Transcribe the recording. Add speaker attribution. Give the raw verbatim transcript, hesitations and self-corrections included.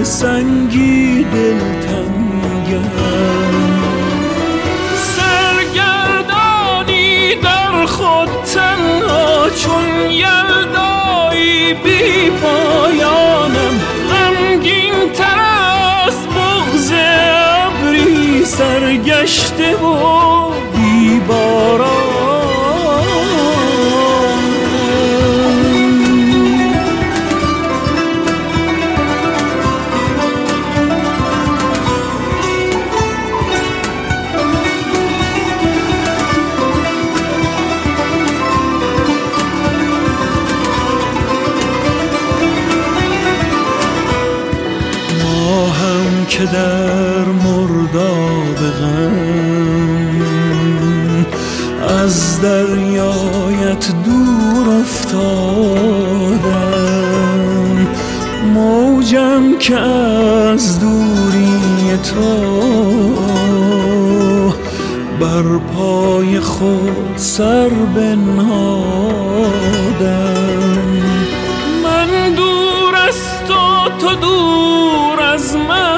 Speaker 1: سنگی دلتنگم. سرگردانی در خود تنها چون یلدایی بی پایانم. غمگین تر از بغض ابری سرگشته و بی باران. که در مرداب غم از دریایت دور افتادم. موجم که از دوری تو بر پای خود سر بنهادم. من دور از تو، تو دور از من،